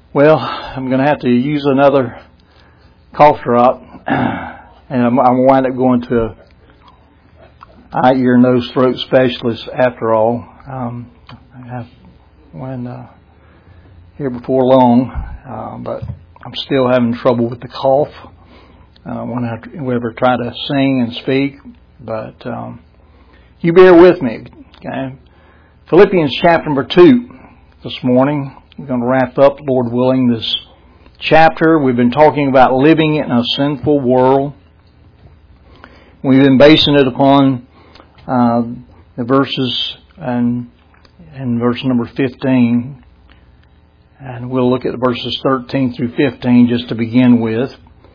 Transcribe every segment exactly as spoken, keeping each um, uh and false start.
Well, I'm going to have to use another cough drop, and I'm, I'm going to wind up going to a eye, ear, nose, throat specialist after all. Um, I have one uh, here before long, uh, but I'm still having trouble with the cough uh, when I ever try to sing and speak. But um, you bear with me, okay? Philippians chapter number two this morning. We're going to wrap up, Lord willing, this chapter. We've been talking about living in a sinful world. We've been basing it upon uh, the verses and, and verse number fifteen. And we'll look at verses thirteen through fifteen just to begin with,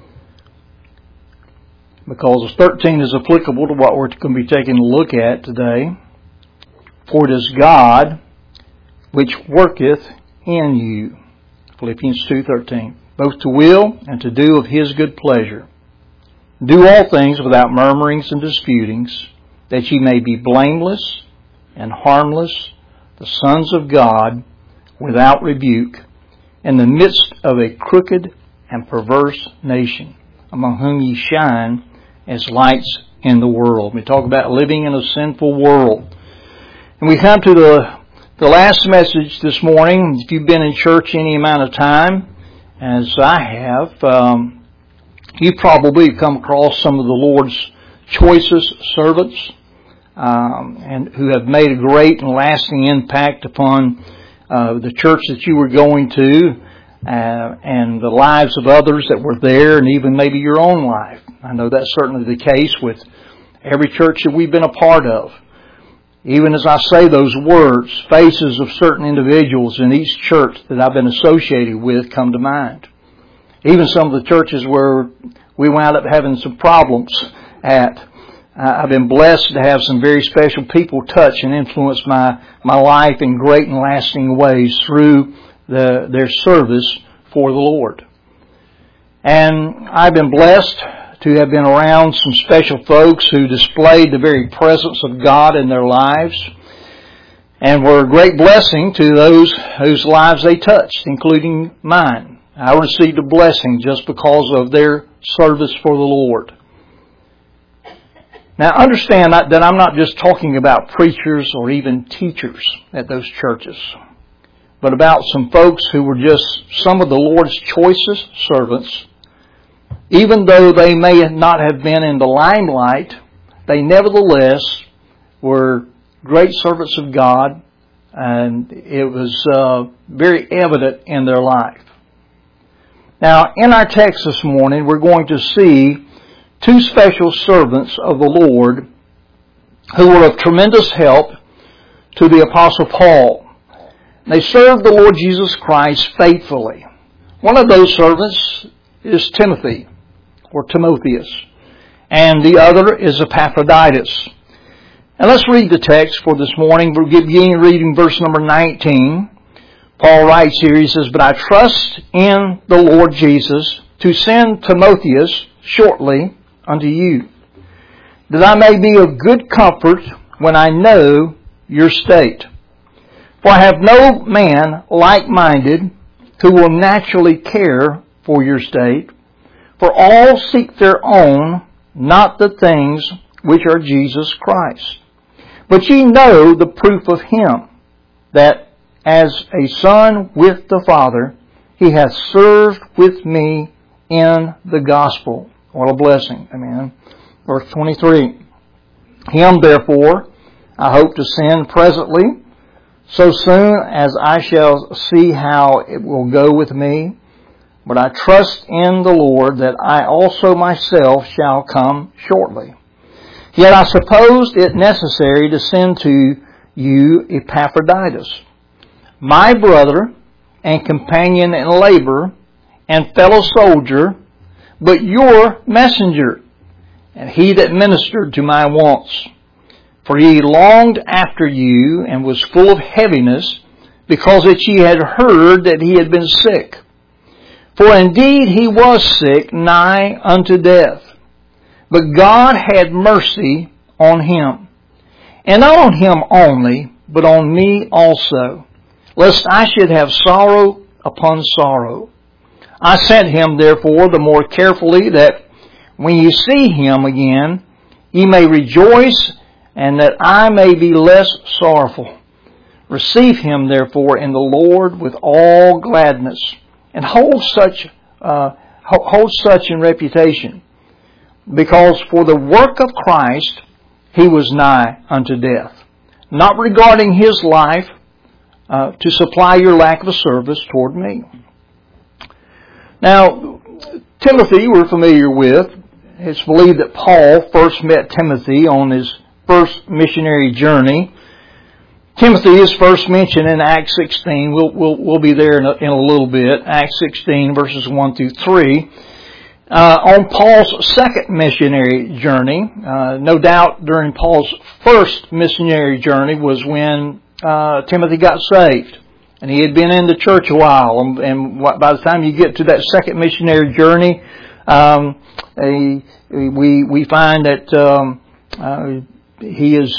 because thirteen is applicable to what we're going to be taking a look at today. For it is God which worketh in you, Philippians two thirteen, both to will and to do of His good pleasure. Do all things without murmurings and disputings, that ye may be blameless and harmless, the sons of God, without rebuke, in the midst of a crooked and perverse nation, among whom ye shine as lights in the world. We talk about living in a sinful world. And we come to the The last message this morning. If you've been in church any amount of time, as I have, um, you probably come across some of the Lord's choicest servants, um, and who have made a great and lasting impact upon uh, the church that you were going to, uh, and the lives of others that were there, and even maybe your own life. I know that's certainly the case with every church that we've been a part of. Even as I say those words, faces of certain individuals in each church that I've been associated with come to mind. Even some of the churches where we wound up having some problems at. I've been blessed to have some very special people touch and influence my, my life in great and lasting ways through the, their service for the Lord. And I've been blessed to have been around some special folks who displayed the very presence of God in their lives and were a great blessing to those whose lives they touched, including mine. I received a blessing just because of their service for the Lord. Now understand that I'm not just talking about preachers or even teachers at those churches, but about some folks who were just some of the Lord's choicest servants. Even though they may not have been in the limelight, they nevertheless were great servants of God, and it was uh, very evident in their life. Now, in our text this morning, we're going to see two special servants of the Lord who were of tremendous help to the Apostle Paul. They served the Lord Jesus Christ faithfully. One of those servants is Timothy, or Timotheus, and the other is Epaphroditus. And let's read the text for this morning. We'll begin reading verse number nineteen. Paul writes here, he says, "But I trust in the Lord Jesus to send Timotheus shortly unto you, that I may be of good comfort when I know your state. For I have no man like-minded who will naturally care for your state. For all seek their own, not the things which are Jesus Christ. But ye know the proof of him, that as a son with the Father, he hath served with me in the gospel." What a blessing. Amen. Verse twenty-three. "Him therefore I hope to send presently, so soon as I shall see how it will go with me. But I trust in the Lord that I also myself shall come shortly. Yet I supposed it necessary to send to you Epaphroditus, my brother and companion in labor and fellow soldier, but your messenger, and he that ministered to my wants. For he longed after you and was full of heaviness, because that ye had heard that he had been sick. For indeed he was sick, nigh unto death. But God had mercy on him. And not on him only, but on me also, lest I should have sorrow upon sorrow. I sent him, therefore, the more carefully, that when you see him again, ye may rejoice, and that I may be less sorrowful. Receive him, therefore, in the Lord with all gladness, and hold such uh, hold such in reputation, because for the work of Christ he was nigh unto death, not regarding his life uh, to supply your lack of service toward me. Now, Timothy we're familiar with. It's believed that Paul first met Timothy on his first missionary journey. Timothy is first mentioned in Acts sixteen. We'll, we'll, we'll be there in a, in a little bit. Acts sixteen, verses one through three. Uh, on Paul's second missionary journey, uh, no doubt during Paul's first missionary journey was when uh, Timothy got saved. And he had been in the church a while. And, and by the time you get to that second missionary journey, um, a, we we find that um, uh, he is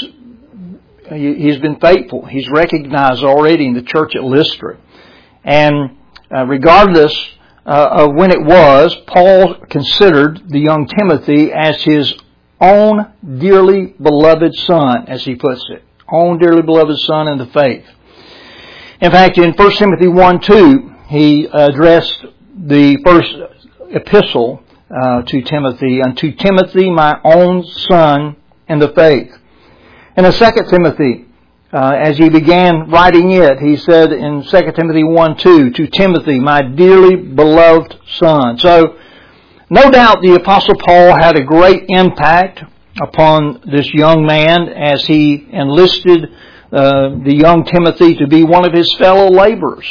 he's been faithful. He's recognized already in the church at Lystra, and uh, regardless uh, of when it was, Paul considered the young Timothy as his own dearly beloved son, as he puts it, own dearly beloved son in the faith. In fact, in First Timothy one two, he addressed the first epistle Uh, to Timothy, unto Timothy, my own son in the faith. And in Second Timothy, uh, as he began writing it, he said in Second Timothy one two, to Timothy, my dearly beloved son. So, no doubt the Apostle Paul had a great impact upon this young man as he enlisted uh, the young Timothy to be one of his fellow laborers.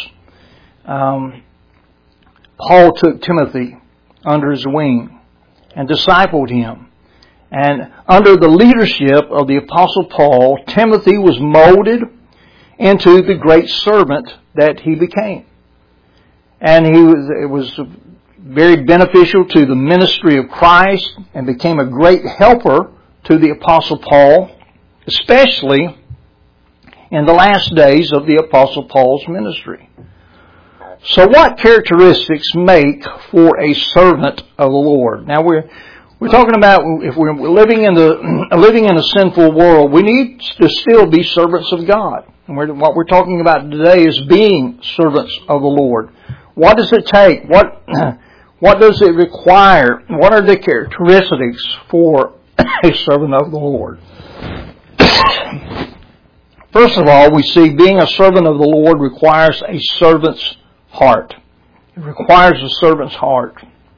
Um, Paul took Timothy under his wing and discipled him. And under the leadership of the Apostle Paul, Timothy was molded into the great servant that he became. And he was, it was very beneficial to the ministry of Christ and became a great helper to the Apostle Paul, especially in the last days of the Apostle Paul's ministry. So what characteristics make for a servant of the Lord? Now we're we're talking about if we're living in the living in a sinful world, we need to still be servants of God. And we're, what we're talking about today is being servants of the Lord. What does it take? What what does it require? What are the characteristics for a servant of the Lord? First of all, we see being a servant of the Lord requires a servant's heart. It requires a servant's heart.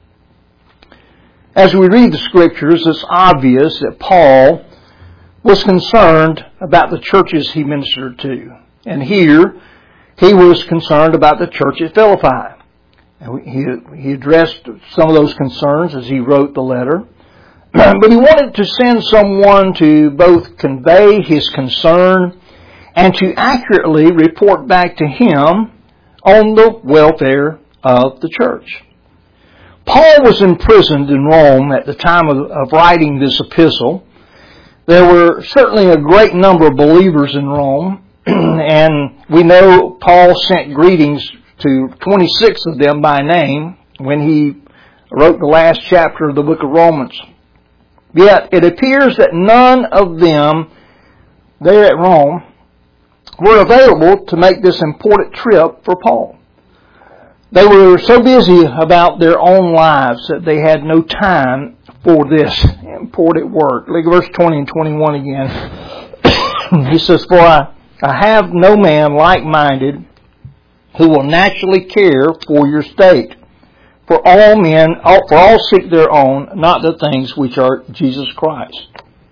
As we read the Scriptures, it's obvious that Paul was concerned about the churches he ministered to. And here, he was concerned about the church at Philippi. And he, he addressed some of those concerns as he wrote the letter. But he wanted to send someone to both convey his concern and to accurately report back to him on the welfare of the church. Paul was imprisoned in Rome at the time of, of writing this epistle. There were certainly a great number of believers in Rome, and we know Paul sent greetings to twenty-six of them by name when he wrote the last chapter of the book of Romans. Yet it appears that none of them there at Rome were available to make this important trip for Paul. They were so busy about their own lives that they had no time for this important work. Look at verse twenty and twenty-one again. He says, For I, I have no man like-minded who will naturally care for your state. For all men, all, for all seek their own, not the things which are Jesus Christ.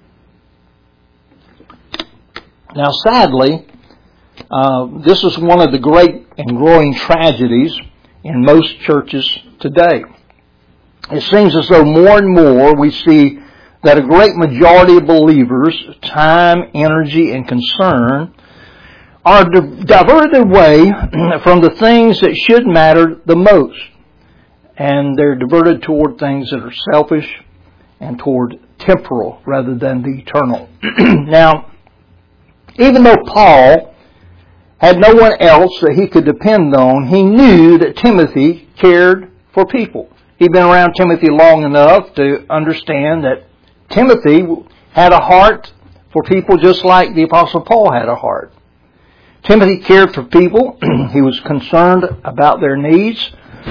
Now sadly, Uh, this is one of the great and growing tragedies in most churches today. It seems as though more and more we see that a great majority of believers' time, energy, and concern are diverted away from the things that should matter the most. And they're diverted toward things that are selfish and toward temporal rather than the eternal. Now, even though Paul had no one else that he could depend on, he knew that Timothy cared for people. He'd been around Timothy long enough to understand that Timothy had a heart for people just like the Apostle Paul had a heart. Timothy cared for people. He was concerned about their needs.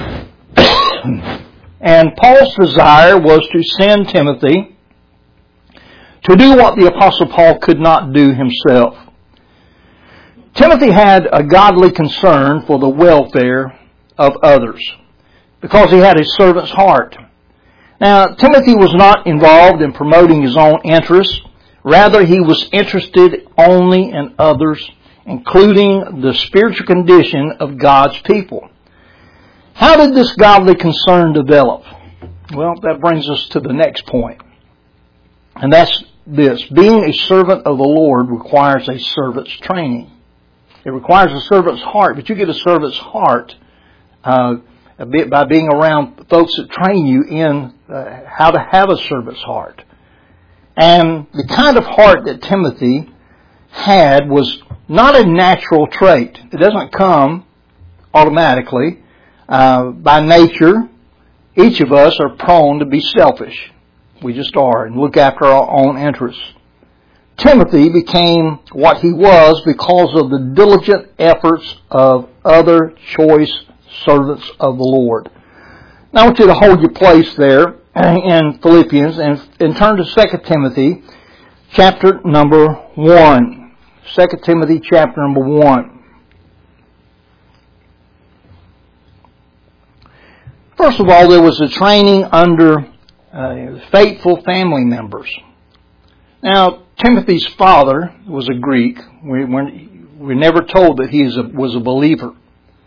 And Paul's desire was to send Timothy to do what the Apostle Paul could not do himself. Timothy had a godly concern for the welfare of others because he had a servant's heart. Now, Timothy was not involved in promoting his own interests. Rather, he was interested only in others, including the spiritual condition of God's people. How did this godly concern develop? Well, that brings us to the next point. And that's this. Being a servant of the Lord requires a servant's training. It requires a servant's heart, but you get a servant's heart uh, a bit by being around folks that train you in uh, how to have a servant's heart. And the kind of heart that Timothy had was not a natural trait. It doesn't come automatically. Uh, by nature, each of us are prone to be selfish. We just are, and look after our own interests. Timothy became what he was because of the diligent efforts of other choice servants of the Lord. Now I want you to hold your place there in Philippians and, and turn to Second Timothy chapter number one. Second Timothy chapter number one. First of all, there was a training under uh, faithful family members. Now, Timothy's father was a Greek. We, we're, we're never told that he is a, was a believer.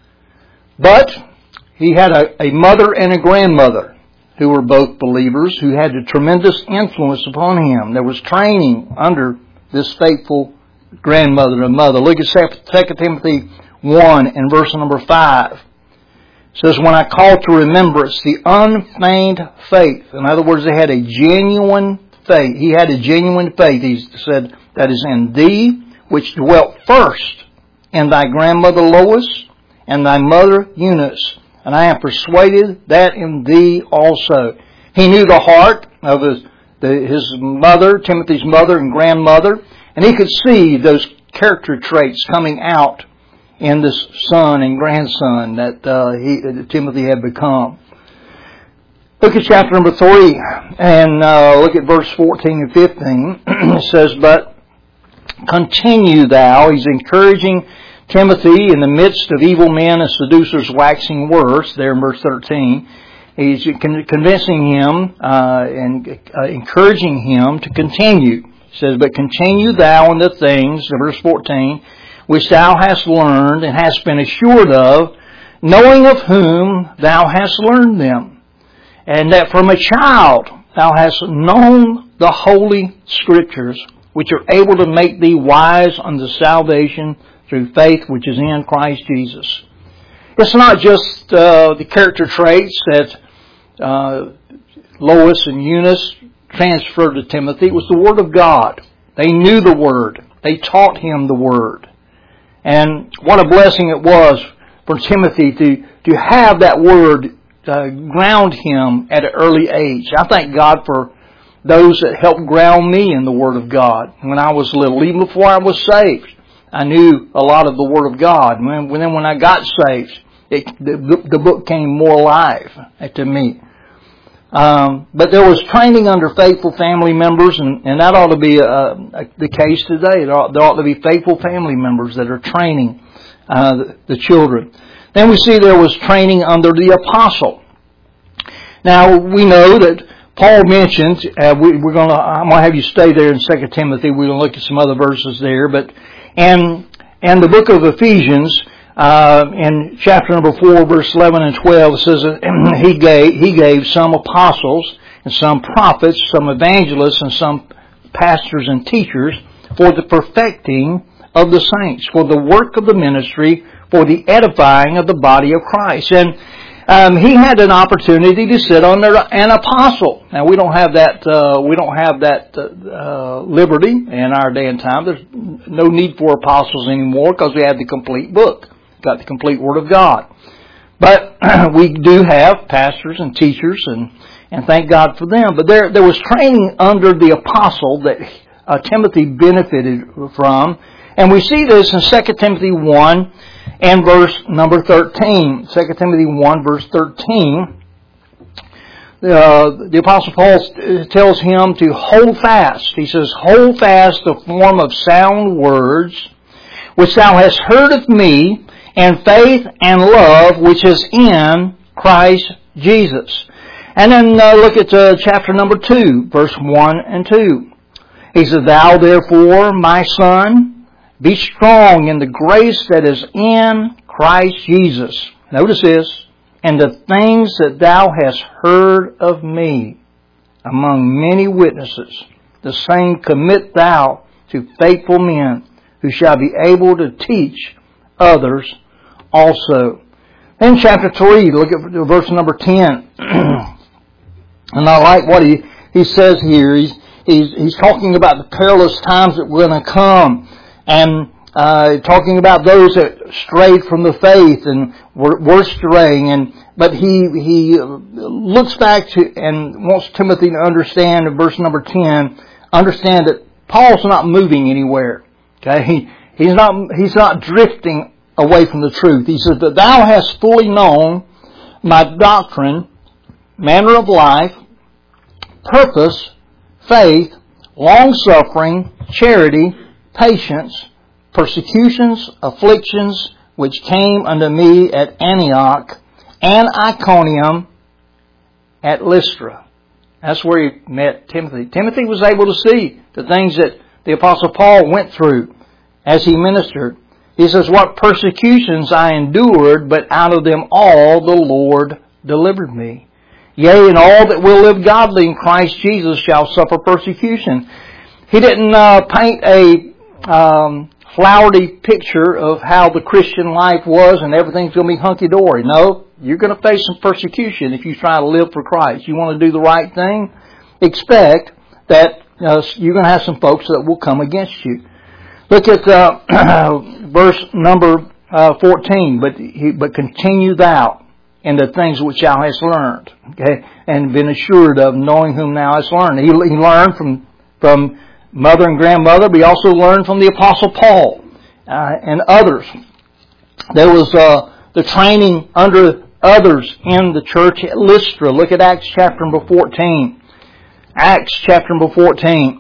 But he had a, a mother and a grandmother who were both believers, who had a tremendous influence upon him. There was training under this faithful grandmother and mother. Look at Second Timothy one and verse number five. It says, when I call to remembrance the unfeigned faith. In other words, they had a genuine faith. He had a genuine faith. He said, that is in thee, which dwelt first in thy grandmother Lois and thy mother Eunice. And I am persuaded that in thee also. He knew the heart of his, the, his mother, Timothy's mother and grandmother. And he could see those character traits coming out in this son and grandson that uh, he, that Timothy had become. Look at chapter number three and uh, look at verse fourteen and fifteen. It says, but continue thou. He's encouraging Timothy in the midst of evil men and seducers waxing worse. There in verse thirteen. He's convincing him uh, and uh, encouraging him to continue. He says, but continue thou in the things, in verse fourteen, which thou hast learned and hast been assured of, knowing of whom thou hast learned them, and that from a child thou hast known the holy Scriptures, which are able to make thee wise unto salvation through faith which is in Christ Jesus. It's not just uh, the character traits that uh, Lois and Eunice transferred to Timothy. It was the Word of God. They knew the Word. They taught him the Word. And what a blessing it was for Timothy to, to have that Word uh, ground him at an early age. I thank God for those that helped ground me in the Word of God when I was little. Even before I was saved, I knew a lot of the Word of God. And then when I got saved, it, the, the book came more alive to me. Um, but there was training under faithful family members, and, and that ought to be uh, the case today. There ought, there ought to be faithful family members that are training uh, the, the children. Then we see there was training under the apostle. Now we know that Paul mentions uh, we, we're going to. I'm going to have you stay there in Second Timothy. We're going to look at some other verses there, but and and the book of Ephesians. Uh, in chapter number four, verse eleven and twelve, it says that he gave, he gave some apostles and some prophets, some evangelists and some pastors and teachers for the perfecting of the saints, for the work of the ministry, for the edifying of the body of Christ. And Um, he had an opportunity to sit under an apostle. Now we don't have that. Uh, we don't have that uh, liberty in our day and time. There's no need for apostles anymore because we have the complete book, got the complete Word of God. But we do have pastors and teachers, and and thank God for them. But there there was training under the apostle that uh, Timothy benefited from, and we see this in Second Timothy one. And verse number thirteen, Second Timothy one, verse thirteen, uh, the Apostle Paul tells him to hold fast. He says, hold fast the form of sound words, which thou hast heard of me, and faith and love, which is in Christ Jesus. And then uh, look at uh, chapter number two, verse one and two. He says, thou therefore, my son, be strong in the grace that is in Christ Jesus. Notice this. And the things that thou hast heard of me among many witnesses, the same commit thou to faithful men who shall be able to teach others also. Then chapter three, look at verse number ten. And I like what he, he says here. He's, he's, he's talking about the perilous times that were going to come. And uh, talking about those that strayed from the faith and were, were straying, and but he he looks back to and wants Timothy to understand in verse number ten, understand that Paul's not moving anywhere. Okay, he he's not he's not drifting away from the truth. He says that thou hast fully known my doctrine, manner of life, purpose, faith, long suffering, charity, patience, persecutions, afflictions, which came unto me at Antioch and Iconium at Lystra. That's where he met Timothy. Timothy was able to see the things that the Apostle Paul went through as he ministered. He says, what persecutions I endured, but out of them all the Lord delivered me. Yea, and all that will live godly in Christ Jesus shall suffer persecution. He didn't uh, paint a Um, flowery picture of how the Christian life was and everything's going to be hunky-dory. No, you're going to face some persecution if you try to live for Christ. You want to do the right thing? Expect that uh, you're going to have some folks that will come against you. Look at uh, verse number uh, fourteen. But he, but continue thou in the things which thou hast learned, okay, and been assured of, knowing whom thou hast learned. He, he learned from from. mother and grandmother, but he also learned from the Apostle Paul uh, and others. There was uh, the training under others in the church at Lystra. Look at Acts chapter number fourteen. Acts chapter number fourteen.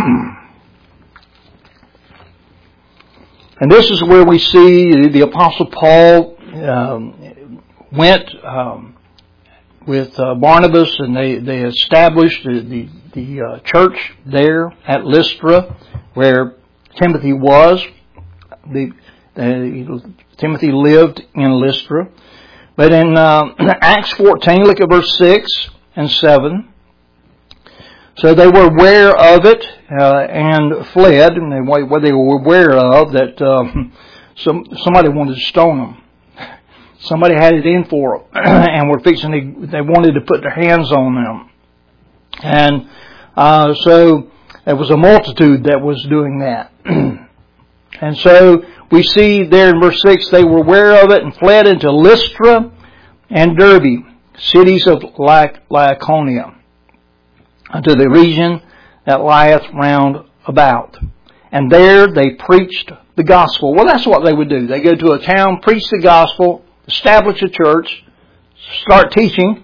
And this is where we see the Apostle Paul um, went um, with uh, Barnabas, and they, they established the, the, the uh, church there at Lystra, where Timothy was. The, uh, Timothy lived in Lystra. But in uh, Acts fourteen, look at verse six and seven. So they were aware of it uh, and fled. And they, what they were aware of, that um, some, somebody wanted to stone them. Somebody had it in for them, and were fixing to, they wanted to put their hands on them. And uh, so there was a multitude that was doing that. And so we see there in verse six, they were aware of it and fled into Lystra and Derbe, cities of Lycaonia, unto the region that lieth round about. And there they preached the gospel. Well, that's what they would do. They go to a town, preach the gospel, establish a church, start teaching,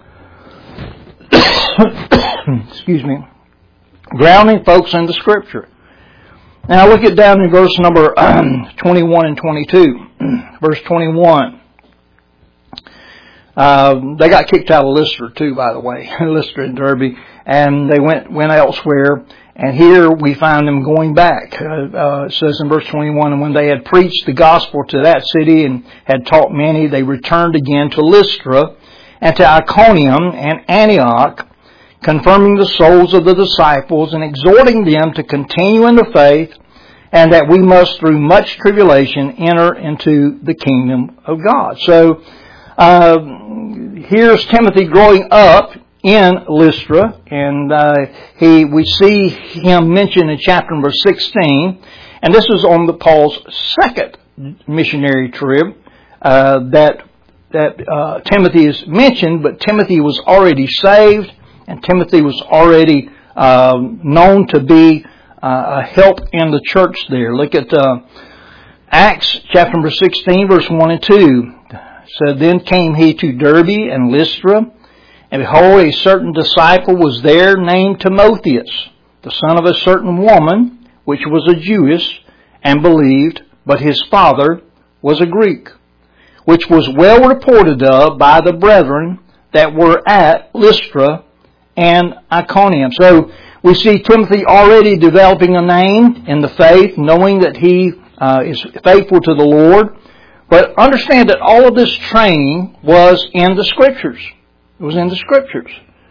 excuse me, grounding folks in the Scripture. Now look at down in verse number twenty-one and twenty-two. Verse twenty-one. Uh, they got kicked out of Lystra too, by the way, Lystra and Derbe, and they went went elsewhere. And here we find them going back. Uh, uh, it says in verse twenty-one, and when they had preached the gospel to that city and had taught many, they returned again to Lystra and to Iconium and Antioch, confirming the souls of the disciples and exhorting them to continue in the faith, and that we must through much tribulation enter into the kingdom of God. So uh, here's Timothy growing up in Lystra, and uh, he we see him mentioned in chapter number sixteen, and this is on the Paul's second missionary trip uh, that that uh, Timothy is mentioned, but Timothy was already saved, and Timothy was already uh, known to be uh, a help in the church there. Look at uh, Acts chapter number sixteen, verse one and two. So then came he to Derbe and Lystra, and behold, a certain disciple was there named Timotheus, the son of a certain woman, which was a Jewess, and believed, but his father was a Greek, which was well reported of by the brethren that were at Lystra and Iconium. So we see Timothy already developing a name in the faith, knowing that he uh, is faithful to the Lord. But understand that all of this training was in the Scriptures. It was in the Scriptures.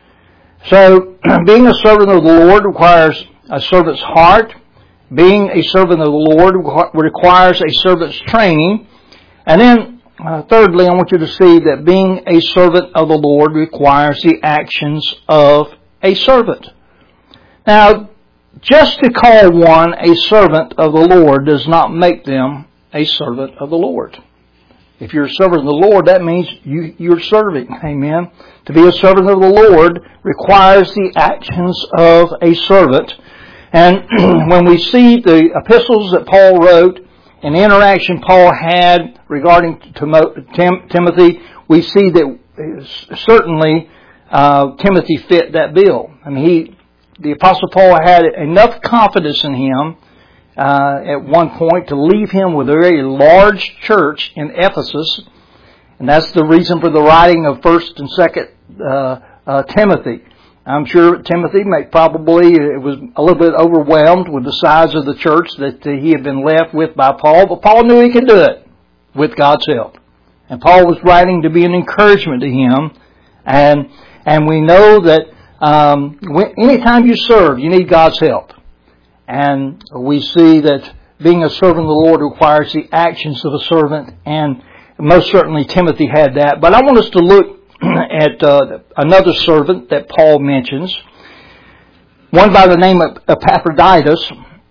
So being a servant of the Lord requires a servant's heart. Being a servant of the Lord requires a servant's training. And then, uh, thirdly, I want you to see that being a servant of the Lord requires the actions of a servant. Now, just to call one a servant of the Lord does not make them a servant of the Lord. If you're a servant of the Lord, that means you, you're serving. Amen. To be a servant of the Lord requires the actions of a servant. And when we see the epistles that Paul wrote and the interaction Paul had regarding Tim, Timothy, we see that certainly uh, Timothy fit that bill. I mean, he, the Apostle Paul had enough confidence in him uh, at one point to leave him with a very large church in Ephesus, and that's the reason for the writing of First and Second uh, uh, Timothy. I'm sure Timothy may probably it was a little bit overwhelmed with the size of the church that he had been left with by Paul, but Paul knew he could do it with God's help. And Paul was writing to be an encouragement to him, and and we know that um, when, anytime you serve, you need God's help. And we see that being a servant of the Lord requires the actions of a servant, and most certainly Timothy had that. But I want us to look at uh, another servant that Paul mentions, one by the name of Epaphroditus.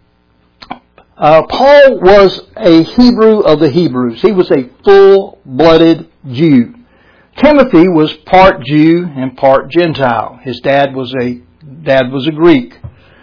Uh, Paul was a Hebrew of the Hebrews. He was a full-blooded Jew. Timothy was part Jew and part Gentile. His dad was a dad was a Greek.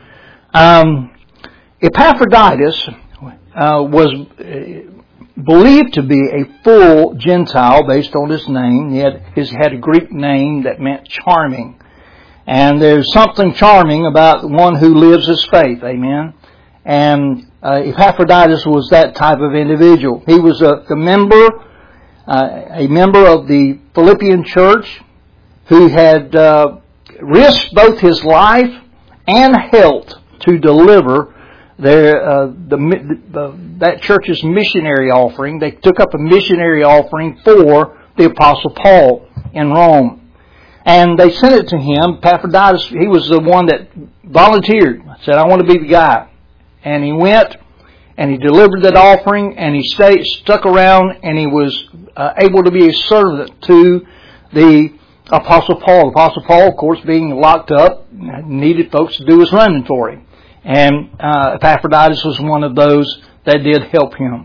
Um, Epaphroditus uh, was believed to be a full Gentile based on his name. He had, his, had a Greek name that meant charming. And there's something charming about one who lives his faith. Amen. And uh, Epaphroditus was that type of individual. He was a, a member, uh, a member of the Philippian church who had uh, risked both his life and health to deliver their uh, the, the that church's missionary offering. They took up a missionary offering for the Apostle Paul in Rome, and they sent it to him. Epaphroditus, he was the one that volunteered. Said, "I want to be the guy," and he went and he delivered that offering, and he stayed stuck around, and he was uh, able to be a servant to the Apostle Paul. The Apostle Paul, of course, being locked up, needed folks to do his running for him. And uh, Epaphroditus was one of those that did help him.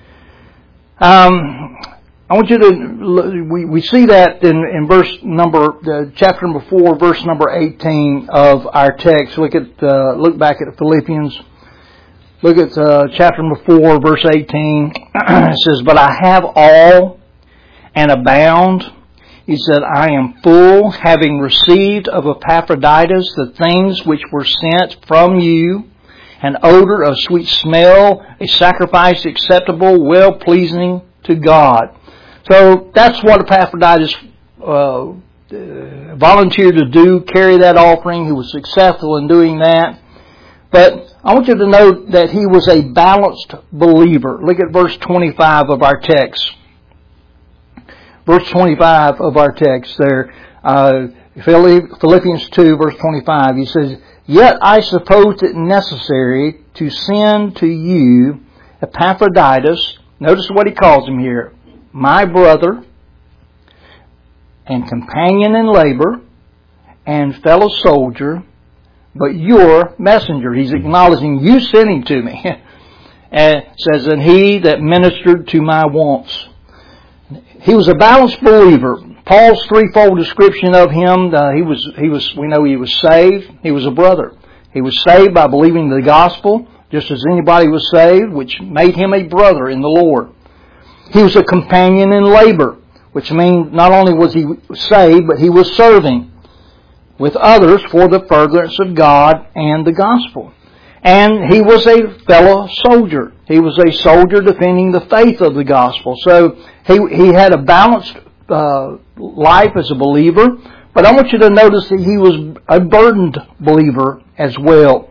Um, I want you to, we, we see that in, in verse number, uh, chapter number four, verse number eighteen of our text. Look at, uh, look back at Philippians. Look at uh, chapter number four, verse eighteen. It says, "But I have all and abound." He said, "I am full, having received of Epaphroditus the things which were sent from you, an odor of sweet smell, a sacrifice acceptable, well-pleasing to God." So that's what Epaphroditus uh, volunteered to do, carry that offering. He was successful in doing that. But I want you to know that he was a balanced believer. Look at verse twenty-five of our text. Verse twenty-five of our text there, uh, Philippians two, verse twenty-five, he says, "Yet I suppose it necessary to send to you Epaphroditus," notice what he calls him here, "my brother and companion in labor and fellow soldier, but your messenger. He's acknowledging you sent him to me. And it says, and he that ministered to my wants. He was a balanced believer. Paul's threefold description of him, uh, he was, he was, we know he was saved. He was a brother. He was saved by believing the gospel, just as anybody was saved, which made him a brother in the Lord. He was a companion in labor, which means not only was he saved, but he was serving with others for the furtherance of God and the gospel. And he was a fellow soldier. He was a soldier defending the faith of the gospel. So he he had a balanced uh, life as a believer. But I want you to notice that he was a burdened believer as well.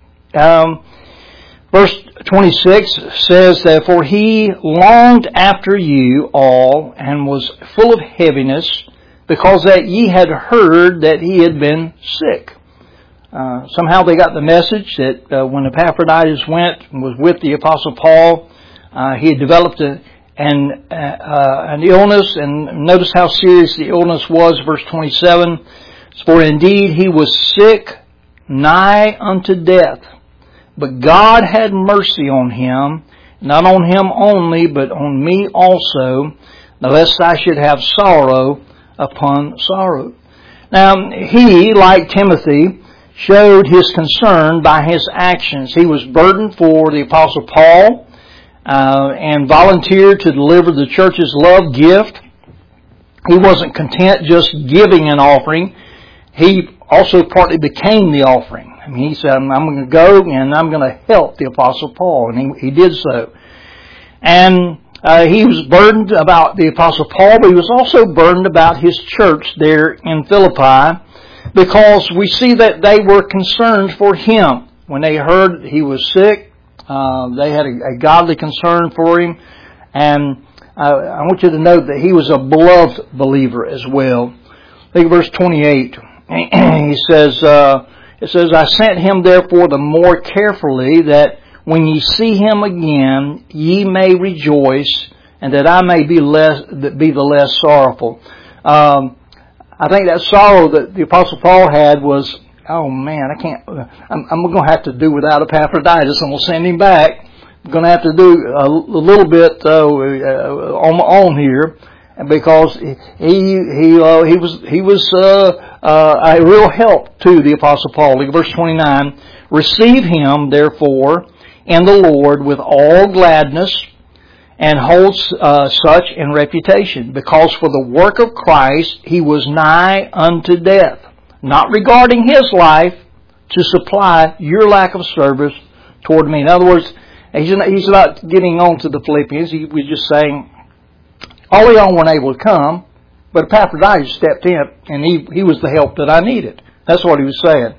Um, verse twenty-six says, therefore he longed after you all and was full of heaviness, because that ye had heard that he had been sick. Uh, somehow they got the message that uh, when Epaphroditus went and was with the Apostle Paul, uh, he had developed a, an, uh, uh, an illness, and notice how serious the illness was, verse twenty-seven. For indeed he was sick nigh unto death, but God had mercy on him, not on him only, but on me also, lest I should have sorrow upon sorrow. Now, he, like Timothy, showed his concern by his actions. He was burdened for the Apostle Paul uh, and volunteered to deliver the church's love gift. He wasn't content just giving an offering. He also partly became the offering. I mean, he said, I'm going to go and I'm going to help the Apostle Paul. And he, he did so. And uh, he was burdened about the Apostle Paul, but he was also burdened about his church there in Philippi, because we see that they were concerned for him. When they heard he was sick, uh, they had a, a godly concern for him. And uh, I want you to note that he was a beloved believer as well. Look at verse twenty-eight. He says, uh, it says, I sent him therefore the more carefully, that when ye see him again, ye may rejoice, and that I may be less, be the less sorrowful. Um, I think that sorrow that the Apostle Paul had was, oh man, I can't, I'm, I'm going to have to do without Epaphroditus. I'm going to send him back. I'm going to have to do a, a little bit uh, on my own here, because he he uh, he was he was uh, uh, a real help to the Apostle Paul. Look at verse twenty-nine. Receive him therefore in the Lord with all gladness, and holds uh, such in reputation, because for the work of Christ he was nigh unto death, not regarding his life, to supply your lack of service toward me. In other words, he's not, he's not getting on to the Philippians. He was just saying, all of y'all weren't able to come, but Epaphroditus stepped in, and he, he was the help that I needed. That's what he was saying.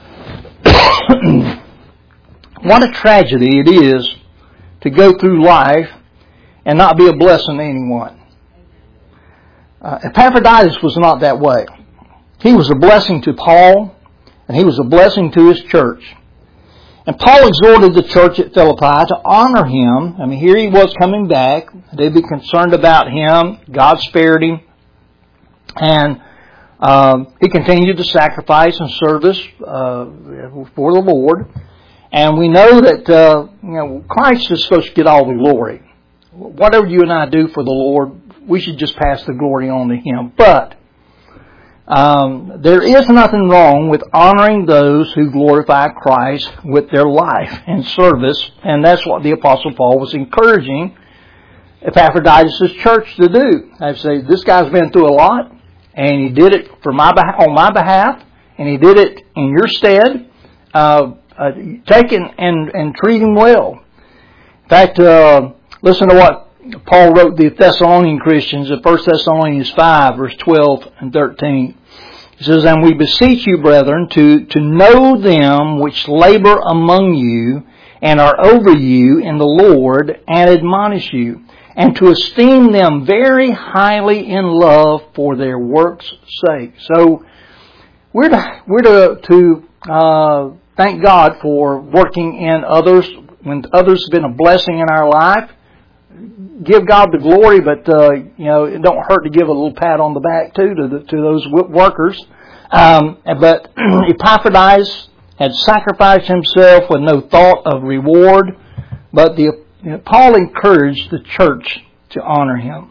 What a tragedy it is to go through life and not be a blessing to anyone. Uh, Epaphroditus was not that way. He was a blessing to Paul, and he was a blessing to his church. And Paul exhorted the church at Philippi to honor him. I mean, here he was coming back. They'd be concerned about him. God spared him. And uh, he continued to sacrifice and service uh, for the Lord. And we know that uh, you know Christ is supposed to get all the glory. Whatever you and I do for the Lord, we should just pass the glory on to Him. But um, there is nothing wrong with honoring those who glorify Christ with their life and service, and that's what the Apostle Paul was encouraging Epaphroditus' church to do. I say, this guy's been through a lot, and he did it for my on my behalf, and he did it in your stead. Uh, uh, take and, and, and treat him well. In fact, uh, listen to what Paul wrote the Thessalonian Christians in First Thessalonians five, verse twelve and thirteen. He says, and we beseech you, brethren, to, to know them which labor among you and are over you in the Lord, and admonish you, and to esteem them very highly in love for their works' sake. So we're to, we're to, to uh, thank God for working in others. When others have been a blessing in our life, give God the glory, but uh, you know, it don't hurt to give a little pat on the back too to the, to those workers. Um, but Epaphroditus had sacrificed himself with no thought of reward, but the, you know, Paul encouraged the church to honor him.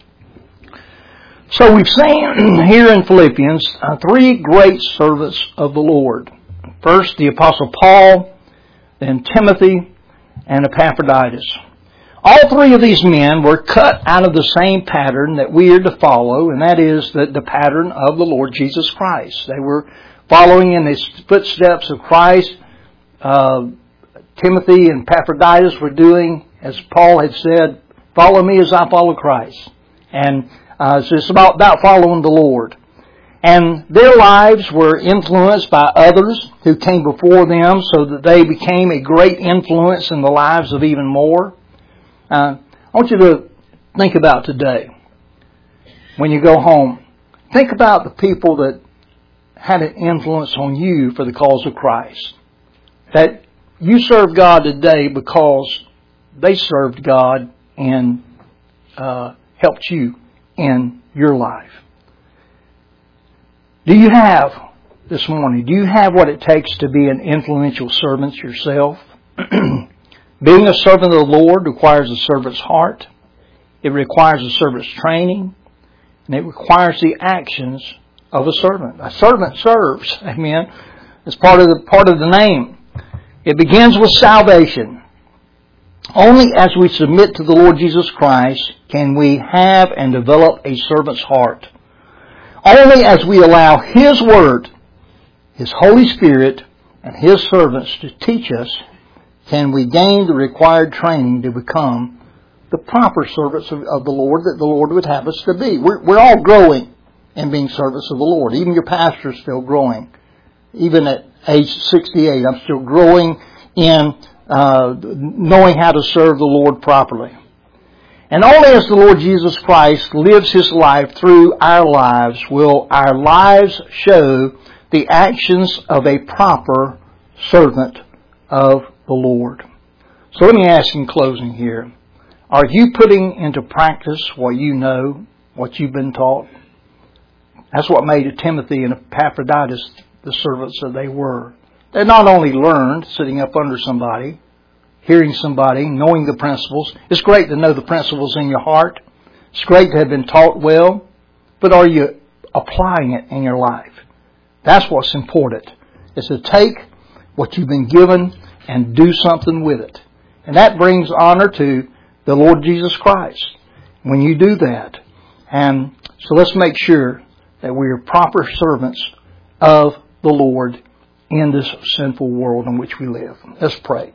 So we've seen here in Philippians uh, three great servants of the Lord. First, the Apostle Paul, then Timothy, and Epaphroditus. All three of these men were cut out of the same pattern that we are to follow, and that is the, the pattern of the Lord Jesus Christ. They were following in the footsteps of Christ. Uh, Timothy and Epaphroditus were doing, as Paul had said, follow me as I follow Christ. And uh, so it's about, about following the Lord. And their lives were influenced by others who came before them so that they became a great influence in the lives of even more. Uh, I want you to think about today. When you go home, think about the people that had an influence on you for the cause of Christ. That you serve God today because they served God and uh, helped you in your life. Do you have, this morning, do you have what it takes to be an influential servant yourself? Being a servant of the Lord requires a servant's heart. It requires a servant's training. And it requires the actions of a servant. A servant serves. Amen. It's part of the, part of the name. It begins with salvation. Only as we submit to the Lord Jesus Christ can we have and develop a servant's heart. Only as we allow His Word, His Holy Spirit, and His servants to teach us can we gain the required training to become the proper servants of, of the Lord that the Lord would have us to be. We're, we're all growing in being servants of the Lord. Even your pastor is still growing. Even at age sixty-eight, I'm still growing in uh, knowing how to serve the Lord properly. And only as the Lord Jesus Christ lives His life through our lives will our lives show the actions of a proper servant of the Lord. So let me ask in closing here. Are you putting into practice what you know, what you've been taught? That's what made Timothy and Epaphroditus the servants that they were. They not only learned sitting up under somebody, hearing somebody, knowing the principles. It's great to know the principles in your heart. It's great to have been taught well. But are you applying it in your life? That's what's important. Is to take what you've been given and do something with it. And that brings honor to the Lord Jesus Christ when you do that. And so let's make sure that we are proper servants of the Lord in this sinful world in which we live. Let's pray.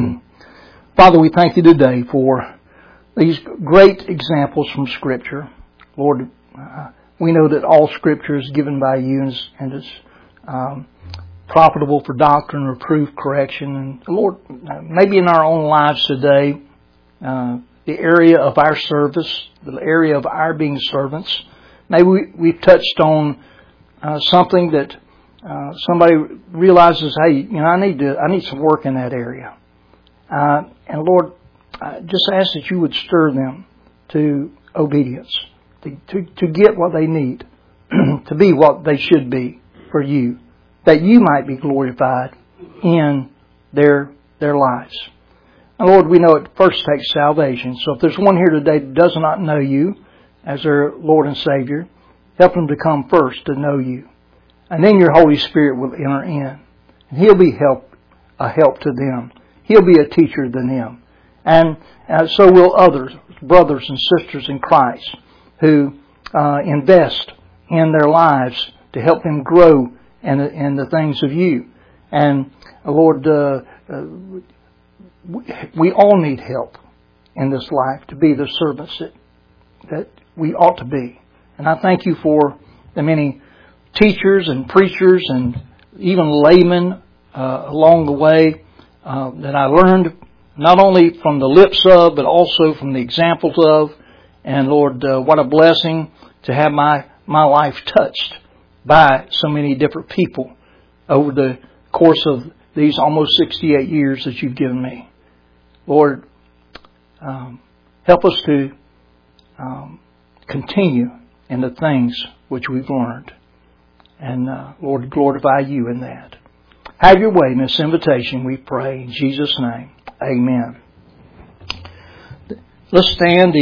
Father, we thank You today for these great examples from Scripture. Lord, uh, we know that all Scripture is given by You and, and is um, profitable for doctrine, reproof, correction. And Lord, maybe in our own lives today, uh, the area of our service, the area of our being servants, maybe we, we've touched on uh, something that uh, somebody realizes, hey, you know, I need to, I need some work in that area. Uh, and Lord, I just ask that You would stir them to obedience, to, to, to get what they need, to be what they should be for You, that You might be glorified in their their lives. And Lord, we know it first takes salvation. So if there's one here today that does not know You as their Lord and Savior, help them to come first to know You. And then Your Holy Spirit will enter in. And He'll be help, a help to them. He'll be a teacher to them. And uh, so will others, brothers and sisters in Christ, who uh, invest in their lives to help them grow in, in the things of You. And uh, Lord, uh, uh, we all need help in this life to be the servants that, that we ought to be. And I thank You for the many teachers and preachers and even laymen uh, along the way uh, that I learned not only from the lips of, but also from the examples of. And Lord, uh, what a blessing to have my, my life touched by so many different people over the course of these almost sixty-eight years that You've given me. Lord, um, Help us to um, continue in the things which we've learned. And uh, Lord, glorify you in that. Have your way in this invitation, we pray. In Jesus' name, amen. Let's stand.